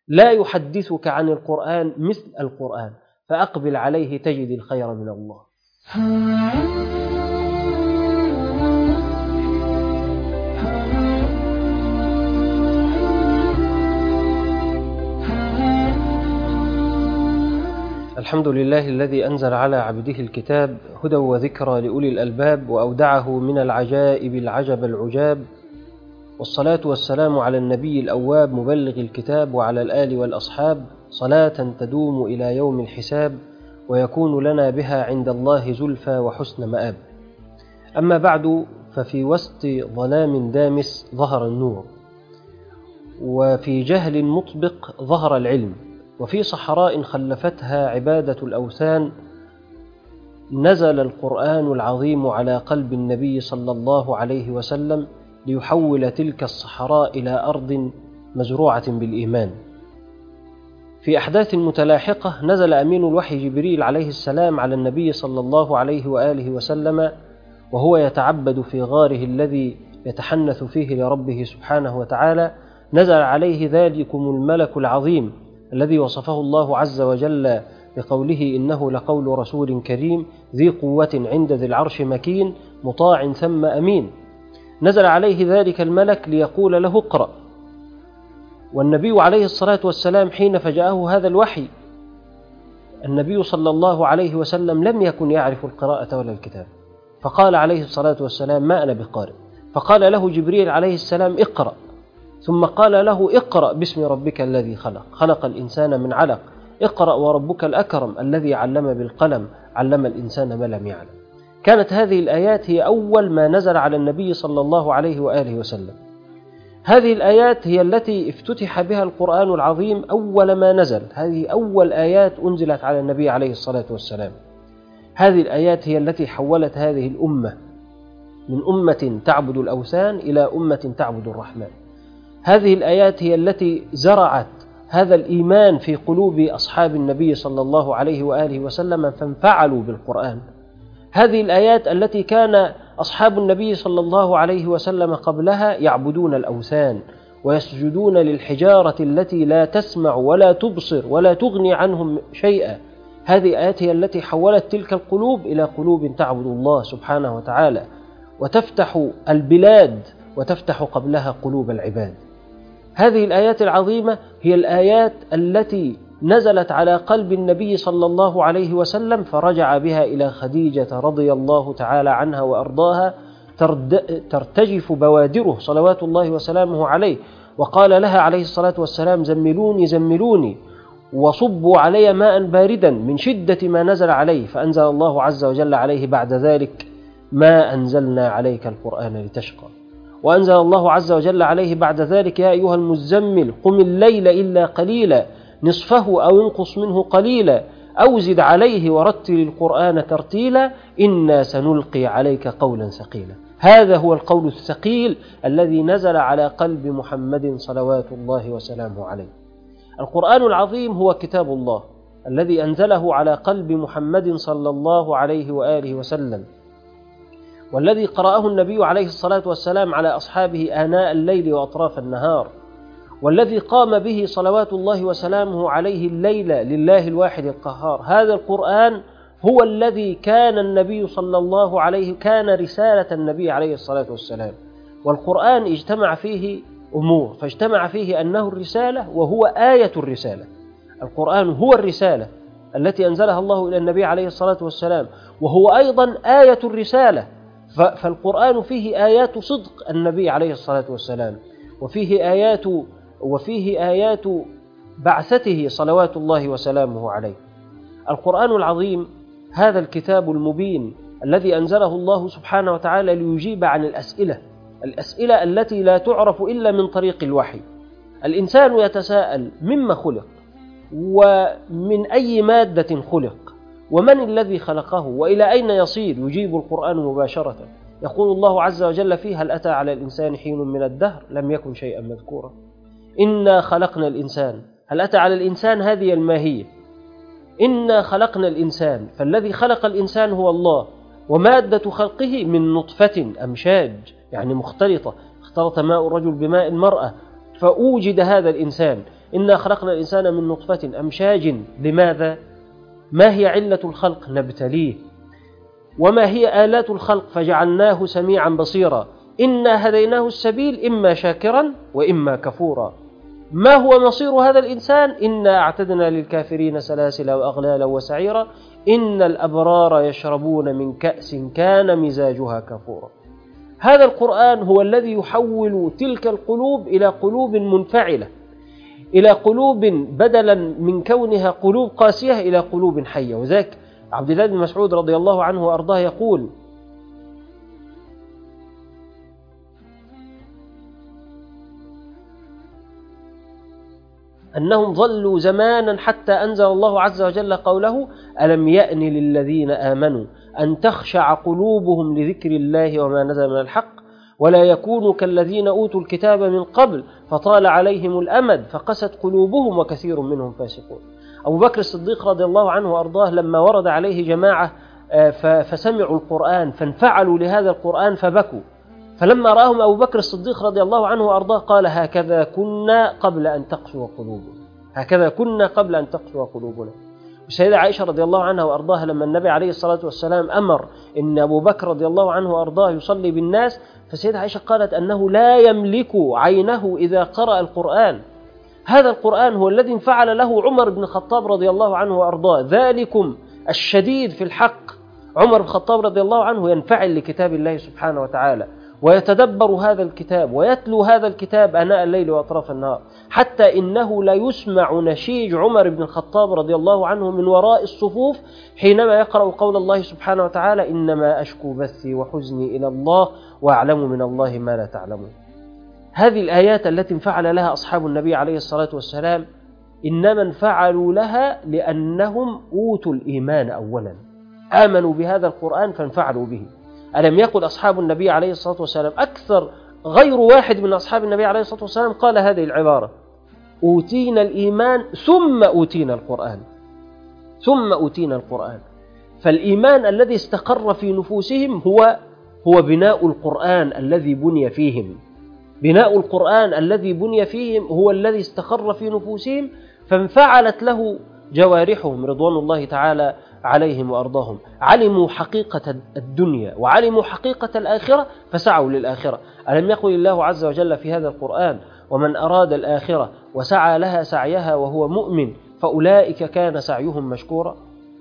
لا يحدثك عن القرآن مثل القرآن، فأقبل عليه تجد الخير من الله. الحمد لله الذي أنزل على عبده الكتاب هدى وذكرى لأولي الألباب، وأودعه من العجائب العجب العجاب، والصلاة والسلام على النبي الأواب مبلغ الكتاب، وعلى الآل والأصحاب، صلاة تدوم إلى يوم الحساب، ويكون لنا بها عند الله زلفى وحسن مآب. أما بعد، ففي وسط ظلام دامس ظهر النور، وفي جهل مطبق ظهر العلم، وفي صحراء خلفتها عبادة الأوثان نزل القرآن العظيم على قلب النبي صلى الله عليه وسلم ليحول تلك الصحراء إلى أرض مزروعة بالإيمان. في أحداث متلاحقة نزل أمين الوحي جبريل عليه السلام على النبي صلى الله عليه وآله وسلم وهو يتعبد في غاره الذي يتحنث فيه لربه سبحانه وتعالى. نزل عليه ذلكم الملك العظيم الذي وصفه الله عز وجل بقوله إنه لقول رسول كريم ذي قوة عند ذي العرش مكين مطاع ثم أمين. نزل عليه ذلك الملك ليقول له اقرأ، والنبي عليه الصلاة والسلام حين فجاءه هذا الوحي النبي صلى الله عليه وسلم لم يكن يعرف القراءة ولا الكتاب، فقال عليه الصلاة والسلام ما أنا بقارئ، فقال له جبريل عليه السلام اقرأ، ثم قال له اقرأ باسم ربك الذي خلق، خلق الإنسان من علق، اقرأ وربك الأكرم الذي علم بالقلم، علم الإنسان ما لم يعلم. كانت هذه الآيات هي أول ما نزل على النبي صلى الله عليه وآله وسلم. هذه الآيات هي التي افتتح بها القرآن العظيم أول ما نزل، هذه أول آيات أنزلت على النبي عليه الصلاة والسلام. هذه الآيات هي التي حولت هذه الأمة من أمة تعبد الأوثان إلى أمة تعبد الرحمن. هذه الآيات هي التي زرعت هذا الإيمان في قلوب أصحاب النبي صلى الله عليه وآله وسلم فانفعلوا بالقرآن. هذه الآيات التي كان أصحاب النبي صلى الله عليه وسلم قبلها يعبدون الأوثان ويسجدون للحجارة التي لا تسمع ولا تبصر ولا تغني عنهم شيئا. هذه الآيات هي التي حولت تلك القلوب إلى قلوب تعبد الله سبحانه وتعالى وتفتح البلاد وتفتح قبلها قلوب العباد. هذه الآيات العظيمة هي الآيات التي نزلت على قلب النبي صلى الله عليه وسلم فرجع بها إلى خديجة رضي الله تعالى عنها وأرضاها ترتجف بوادره صلوات الله وسلامه عليه، وقال لها عليه الصلاة والسلام زملوني زملوني وصبوا علي ماء باردا من شدة ما نزل عليه، فأنزل الله عز وجل عليه بعد ذلك ما أنزلنا عليك القرآن لتشقى، وأنزل الله عز وجل عليه بعد ذلك يا أيها المزمل قم الليل إلا قليلا نصفه أو انقص منه قليلا أو زد عليه ورتل القرآن ترتيلا إنا سنلقي عليك قولا ثقيلا. هذا هو القول الثقيل الذي نزل على قلب محمد صلوات الله وسلامه عليه. القرآن العظيم هو كتاب الله الذي أنزله على قلب محمد صلى الله عليه وآله وسلم، والذي قرأه النبي عليه الصلاة والسلام على أصحابه آناء الليل وأطراف النهار، والذي قام به صلوات الله وسلامه عليه الليل لله الواحد القهار. هذا القرآن هو الذي كان النبي صلى الله عليه كان رسالة النبي عليه الصلاة والسلام. والقرآن اجتمع فيه أمور، فاجتمع فيه أنه الرسالة وهو آية الرسالة. القرآن هو الرسالة التي أنزلها الله إلى النبي عليه الصلاة والسلام، وهو أيضا آية الرسالة. فالقرآن فيه آيات صدق النبي عليه الصلاة والسلام، وفيه آيات بعثته صلوات الله وسلامه عليه. القرآن العظيم هذا الكتاب المبين الذي أنزله الله سبحانه وتعالى ليجيب عن الأسئلة التي لا تعرف إلا من طريق الوحي. الإنسان يتساءل مما خلق، ومن أي مادة خلق، ومن الذي خلقه، وإلى أين يصير؟ يجيب القرآن مباشرة. يقول الله عز وجل فيه هل أتى على الإنسان حين من الدهر لم يكن شيئا مذكورا. إنا خلقنا الإنسان. هل أتى على الإنسان؟ هذه الماهية. إنا خلقنا الإنسان، فالذي خلق الإنسان هو الله، ومادة خلقه من نطفة أمشاج يعني مختلطة، اختلط ماء الرجل بماء المرأة فأوجد هذا الإنسان. إنا خلقنا الإنسان من نطفة أمشاج. لماذا؟ ما هي علة الخلق؟ نبتليه. وما هي آلات الخلق؟ فجعلناه سميعا بصيرا. إنا هديناه السبيل إما شاكرا وإما كفورا. ما هو مصير هذا الإنسان؟ إنا أعتدنا للكافرين سلاسل وأغلالا وسعيرا إن الأبرار يشربون من كأس كان مزاجها كفورا. هذا القرآن هو الذي يحول تلك القلوب إلى قلوب منفعلة، إلى قلوب بدلا من كونها قلوب قاسية إلى قلوب حية. وذلك عبد الله بن مسعود رضي الله عنه وأرضاه يقول: أنهم ظلوا زمانا حتى أنزل الله عز وجل قوله: ألم يأن للذين آمنوا أن تخشع قلوبهم لذكر الله وما نزل من الحق ولا يكونوا كالذين أوتوا الكتاب من قبل فطال عليهم الأمد فقست قلوبهم وكثير منهم فاسقون. أبو بكر الصديق رضي الله عنه وأرضاه لما ورد عليه جماعة فسمعوا القرآن فانفعلوا لهذا القرآن فبكوا، فلما رآهم أبو بكر الصديق رضي الله عنه وأرضاه قال: هكذا كنا قبل أن تقسو قلوبنا، هكذا كنا قبل أن تقسو قلوبنا. والسيدة عائشة رضي الله عنها وأرضاها لما النبي عليه الصلاة والسلام أمر إن أبو بكر رضي الله عنه وأرضاه يصلي بالناس، فالسيدة عائشة قالت أنه لا يملك عينه إذا قرأ القرآن. هذا القرآن هو الذي انفعل له عمر بن الخطاب رضي الله عنه وأرضاه. ذلكم الشديد في الحق عمر بن الخطاب رضي الله عنه ينفعل لكتاب الله سبحانه وتعالى ويتدبر هذا الكتاب ويتلو هذا الكتاب آناء الليل وأطراف النهار، حتى إنه لا يسمع نشيج عمر بن الخطاب رضي الله عنه من وراء الصفوف حينما يقرأ قول الله سبحانه وتعالى: إنما أشكو بثي وحزني إلى الله وأعلم من الله ما لا تعلمون. هذه الآيات التي انفعل لها أصحاب النبي عليه الصلاة والسلام إنما انفعلوا لها لأنهم أوتوا الإيمان أولا، آمنوا بهذا القرآن فانفعلوا به. ألم يقل أصحاب النبي عليه الصلاة والسلام أكثر غير واحد من أصحاب النبي عليه الصلاة والسلام قال هذه العبارة: أوتينا الإيمان ثم أوتينا القرآن، ثم أوتينا القرآن. فالإيمان الذي استقر في نفوسهم هو بناء القرآن الذي بني فيهم، بناء القرآن الذي بني فيهم هو الذي استقر في نفوسهم، فانفعلت له جوارحهم رضوان الله تعالى عليهم وأرضاهم. علموا حقيقة الدنيا وعلموا حقيقة الآخرة فسعوا للآخرة. ألم يقل الله عز وجل في هذا القرآن: ومن أراد الآخرة وسعى لها سعيها وهو مؤمن فأولئك كان سعيهم مشكورا.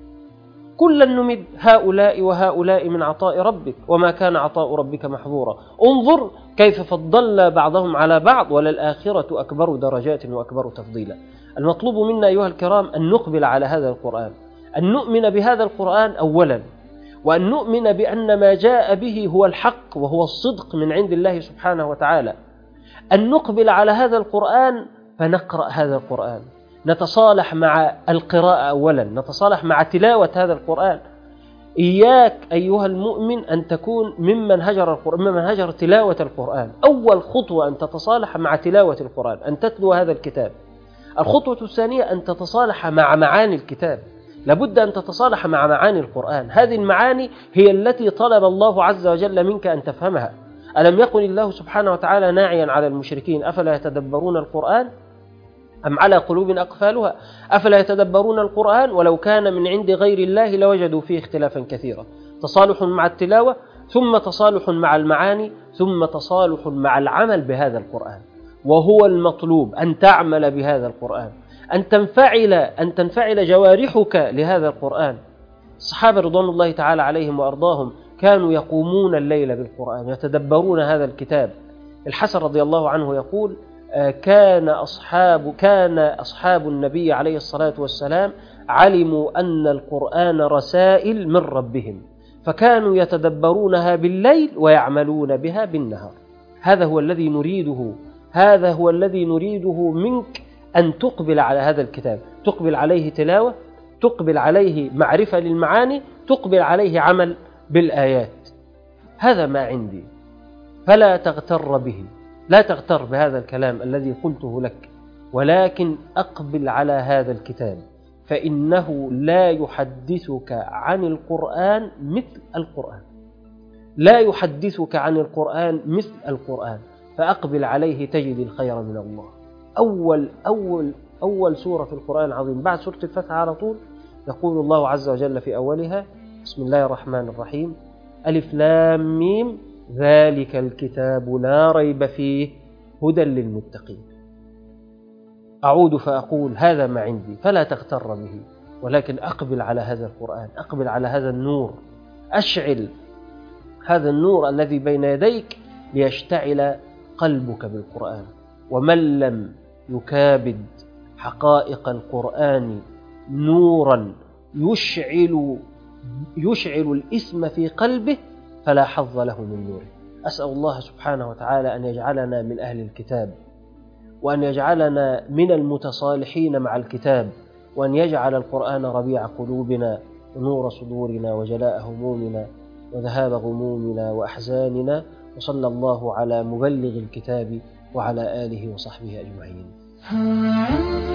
كلا نمد هؤلاء وهؤلاء من عطاء ربك وما كان عطاء ربك محظورا. انظر كيف فضلنا بعضهم على بعض وللآخرة أكبر درجات وأكبر تفضيلا. المطلوب منا أيها الكرام أن نقبل على هذا القرآن، أن نؤمن بهذا القرآن أولا، وأن نؤمن بأن ما جاء به هو الحق وهو الصدق من عند الله سبحانه وتعالى. أن نقبل على هذا القرآن فنقرأ هذا القرآن، نتصالح مع القراءة أولا، نتصالح مع تلاوة هذا القرآن. إياك أيها المؤمن أن تكون ممن هجر تلاوة القرآن. أول خطوة أن تتصالح مع تلاوة القرآن، أن تتلو هذا الكتاب. الخطوة الثانية أن تتصالح مع معاني الكتاب، لابد أن تتصالح مع معاني القرآن. هذه المعاني هي التي طلب الله عز وجل منك أن تفهمها. ألم يقل الله سبحانه وتعالى ناعيا على المشركين: أفلا يتدبرون القرآن أم على قلوب أقفالها أفلا يتدبرون القرآن ولو كان من عند غير الله لوجدوا فيه اختلافا كثيرا. تصالح مع التلاوة، ثم تصالح مع المعاني، ثم تصالح مع العمل بهذا القرآن. وهو المطلوب أن تعمل بهذا القرآن، أن تنفعل جوارحك لهذا القرآن. الصحابة رضوان الله تعالى عليهم وأرضاهم كانوا يقومون الليل بالقرآن يتدبرون هذا الكتاب. الحسن رضي الله عنه يقول: كان أصحاب النبي عليه الصلاة والسلام علموا أن القرآن رسائل من ربهم فكانوا يتدبرونها بالليل ويعملون بها بالنهار. هذا هو الذي نريده منك، أن تقبل على هذا الكتاب، تقبل عليه تلاوة، تقبل عليه معرفة للمعاني، تقبل عليه عمل بالآيات. هذا ما عندي، فلا تغتر به، لا تغتر بهذا الكلام الذي قلته لك، ولكن أقبل على هذا الكتاب، فإنه لا يحدثك عن القرآن مثل القرآن، لا يحدثك عن القرآن مثل القرآن، فأقبل عليه تجد الخير من الله. أول سورة في القرآن العظيم بعد سورة الفتح على طول، يقول الله عز وجل في أولها: بسم الله الرحمن الرحيم، ألف لام ميم، ذلك الكتاب لا ريب فيه هدى للمتقين. أعود فأقول: هذا ما عندي، فلا تغتر به، ولكن أقبل على هذا القرآن، أقبل على هذا النور، أشعل هذا النور الذي بين يديك ليشتعل قلبك بالقرآن. ومن لم يكابد حقائق القرآن نورا يشعل الإسم في قلبه فلا حظ له من نوره. أسأل الله سبحانه وتعالى أن يجعلنا من أهل الكتاب، وأن يجعلنا من المتصالحين مع الكتاب، وأن يجعل القرآن ربيع قلوبنا ونور صدورنا وجلاء همومنا وذهاب غمومنا وأحزاننا. وصلى الله على مبلغ الكتاب وعلى آله وصحبه أجمعين.